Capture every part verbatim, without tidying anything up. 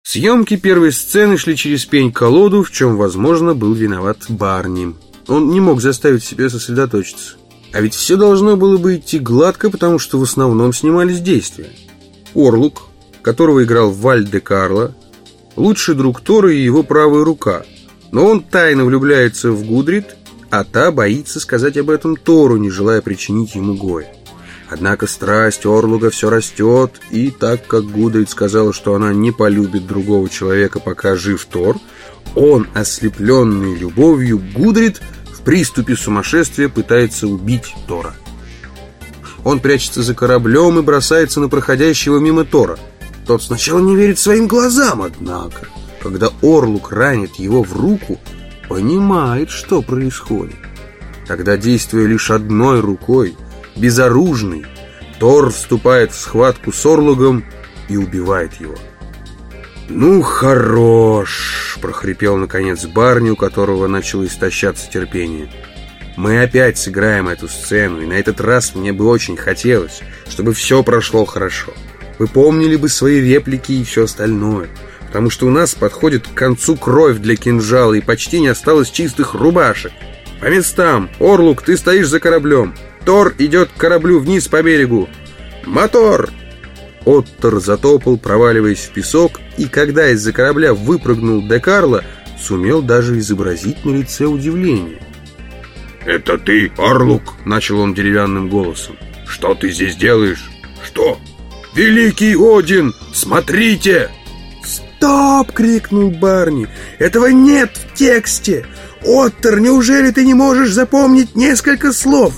Съемки первой сцены шли через пень-колоду, в чем, возможно, был виноват Барни. Он не мог заставить себя сосредоточиться. А ведь все должно было бы идти гладко, потому что в основном снимались действия. Орлук, которого играл Валь де Карло, лучший друг Тора и его правая рука. Но он тайно влюбляется в Гудрид, а та боится сказать об этом Тору, не желая причинить ему горя. Однако страсть Орлуга все растет, и так как Гудрид сказала, что она не полюбит другого человека, пока жив Тор, он, ослепленный любовью к Гудрид, в приступе сумасшествия пытается убить Тора. Он прячется за кораблем и бросается на проходящего мимо Тора. Тот сначала не верит своим глазам, однако, когда Орлук ранит его в руку, понимает, что происходит. Тогда, действуя лишь одной рукой, безоружный, Тор вступает в схватку с Орлугом и убивает его. «Ну, хорош!» — прохрипел наконец Барни, у которого начало истощаться терпение. «Мы опять сыграем эту сцену, и на этот раз мне бы очень хотелось, чтобы все прошло хорошо. Вы помнили бы свои реплики и все остальное, потому что у нас подходит к концу кровь для кинжала, и почти не осталось чистых рубашек. По местам! Орлук, ты стоишь за кораблем. Тор идет к кораблю вниз по берегу. Мотор!» Оттор затопал, проваливаясь в песок, и когда из-за корабля выпрыгнул де Карло, сумел даже изобразить на лице удивление. «Это ты, Орлук?» — начал он деревянным голосом. «Что ты здесь делаешь?» «Что?» «Великий Один! Смотрите!» «Стоп!» — крикнул Барни. «Этого нет в тексте! Оттор, неужели ты не можешь запомнить несколько слов?»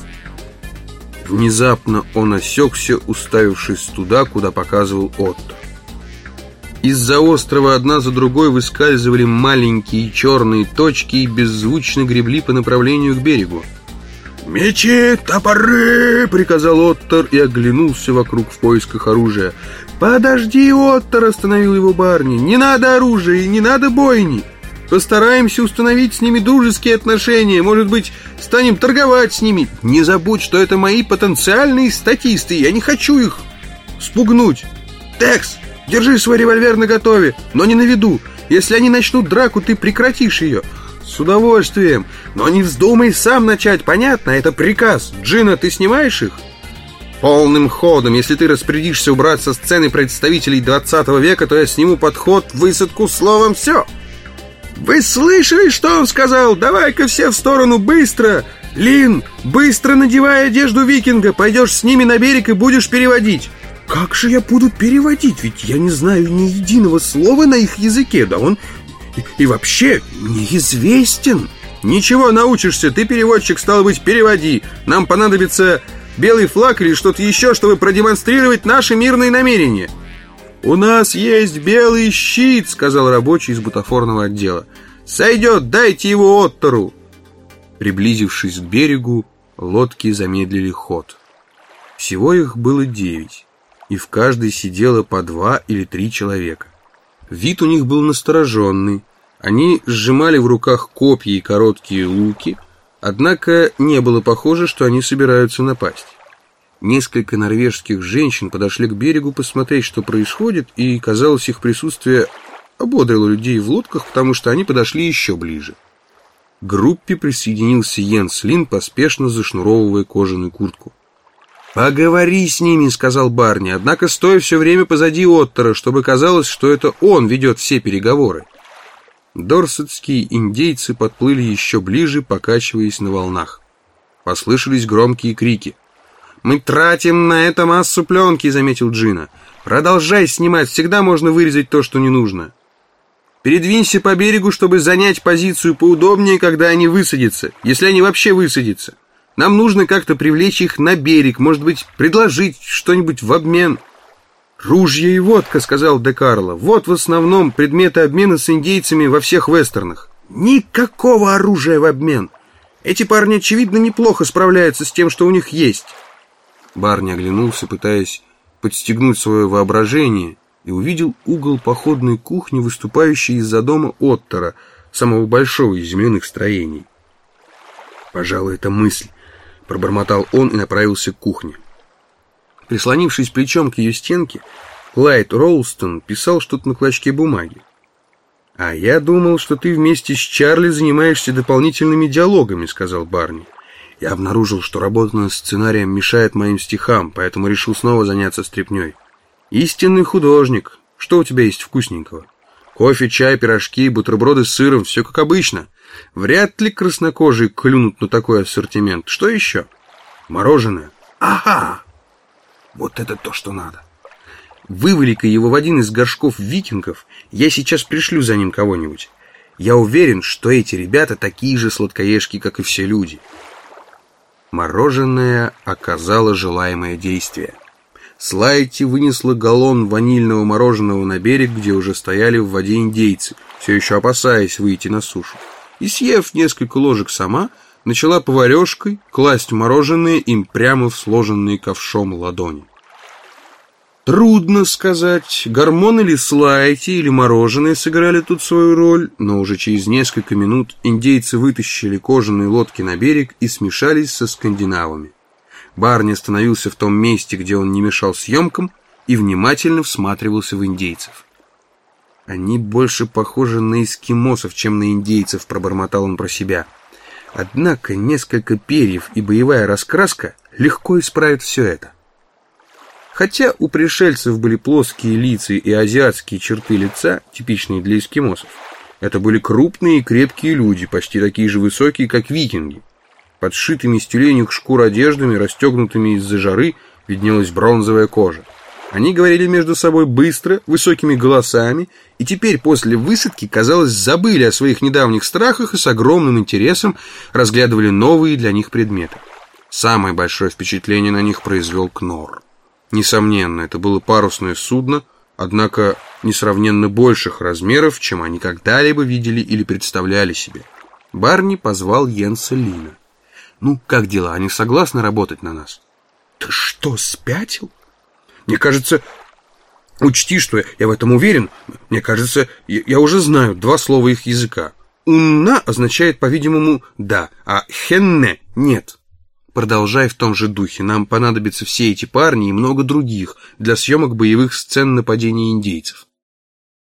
Внезапно он осекся, уставившись туда, куда показывал Оттор. Из-за острова одна за другой выскальзывали маленькие черные точки и беззвучно гребли по направлению к берегу. «Мечи, топоры!» — приказал Оттор и оглянулся вокруг в поисках оружия. «Подожди, Оттор!» — остановил его Барни. «Не надо оружия и не надо бойни! Постараемся установить с ними дружеские отношения. Может быть, станем торговать с ними. Не забудь, что это мои потенциальные статисты. Я не хочу их спугнуть. Текс, держи свой револьвер наготове, но не на виду. Если они начнут драку, ты прекратишь ее». «С удовольствием. Но не вздумай сам начать, понятно? Это приказ. Джина, ты снимаешь их?» «Полным ходом. Если ты распорядишься убрать со сцены представителей двадцатого века, то я сниму подход, высадку, словом, все». «Вы слышали, что он сказал? Давай-ка все в сторону, быстро! Лин, быстро надевай одежду викинга, пойдешь с ними на берег и будешь переводить». «Как же я буду переводить? Ведь я не знаю ни единого слова на их языке, да он и, и вообще неизвестен». «Ничего, научишься, ты переводчик, стало быть, переводи. Нам понадобится белый флаг или что-то еще, чтобы продемонстрировать наши мирные намерения». «У нас есть белый щит», — сказал рабочий из бутафорного отдела. «Сойдет, дайте его Оттору». Приблизившись к берегу, лодки замедлили ход. Всего их было девять, и в каждой сидело по два или три человека. Вид у них был настороженный. Они сжимали в руках копья и короткие луки, однако не было похоже, что они собираются напасть. Несколько норвежских женщин подошли к берегу посмотреть, что происходит, и, казалось, их присутствие ободрило людей в лодках, потому что они подошли еще ближе. К группе присоединился Йенс Лин, поспешно зашнуровывая кожаную куртку. «Поговори с ними», — сказал Барни, однако стоя все время позади Оттора, чтобы казалось, что это он ведет все переговоры. Дорсетские индейцы подплыли еще ближе, покачиваясь на волнах. Послышались громкие крики. «Мы тратим на это массу пленки», — заметил Джина. «Продолжай снимать, всегда можно вырезать то, что не нужно. Передвинься по берегу, чтобы занять позицию поудобнее, когда они высадятся, если они вообще высадятся. Нам нужно как-то привлечь их на берег, может быть, предложить что-нибудь в обмен». «Ружья и водка», — сказал де Карло. «Вот в основном предметы обмена с индейцами во всех вестернах». «Никакого оружия в обмен. Эти парни, очевидно, неплохо справляются с тем, что у них есть». Барни оглянулся, пытаясь подстегнуть свое воображение, и увидел угол походной кухни, выступающий из-за дома Оттора, самого большого из земляных строений. «Пожалуй, это мысль», — пробормотал он и направился к кухне. Прислонившись плечом к ее стенке, Клайд Ролстон писал что-то на клочке бумаги. «А я думал, что ты вместе с Чарли занимаешься дополнительными диалогами», — сказал Барни. «Я обнаружил, что работа над сценарием мешает моим стихам, поэтому решил снова заняться стряпнёй. Истинный художник. Что у тебя есть вкусненького? Кофе, чай, пирожки, бутерброды с сыром, все как обычно. Вряд ли краснокожие клюнут на такой ассортимент. Что еще? Мороженое. Ага! Вот это то, что надо. Вывали-ка его в один из горшков викингов, я сейчас пришлю за ним кого-нибудь. Я уверен, что эти ребята такие же сладкоежки, как и все люди». Мороженое оказало желаемое действие. Слайти вынесла галлон ванильного мороженого на берег, где уже стояли в воде индейцы, все еще опасаясь выйти на сушу. И, съев несколько ложек сама, начала поварешкой класть мороженое им прямо в сложенные ковшом ладони. Трудно сказать, гормоны ли Слайти или мороженое сыграли тут свою роль, но уже через несколько минут индейцы вытащили кожаные лодки на берег и смешались со скандинавами. Барни остановился в том месте, где он не мешал съемкам, и внимательно всматривался в индейцев. «Они больше похожи на эскимосов, чем на индейцев», — пробормотал он про себя. «Однако несколько перьев и боевая раскраска легко исправят все это». Хотя у пришельцев были плоские лица и азиатские черты лица, типичные для эскимосов, это были крупные и крепкие люди, почти такие же высокие, как викинги. Под сшитыми из тюленьих шкур одеждами, расстегнутыми из-за жары, виднелась бронзовая кожа. Они говорили между собой быстро, высокими голосами, и теперь после высадки, казалось, забыли о своих недавних страхах и с огромным интересом разглядывали новые для них предметы. Самое большое впечатление на них произвел Кнор. Несомненно, это было парусное судно, однако несравненно больших размеров, чем они когда-либо видели или представляли себе. Барни позвал Йенса Лина. «Ну, как дела? Они согласны работать на нас?» «Ты что, спятил? Мне кажется... Учти, что я в этом уверен. Мне кажется, я, я уже знаю два слова их языка. «Унна» означает, по-видимому, «да», а «хенне» — «нет». Продолжай в том же духе. Нам понадобятся все эти парни и много других для съемок боевых сцен нападения индейцев.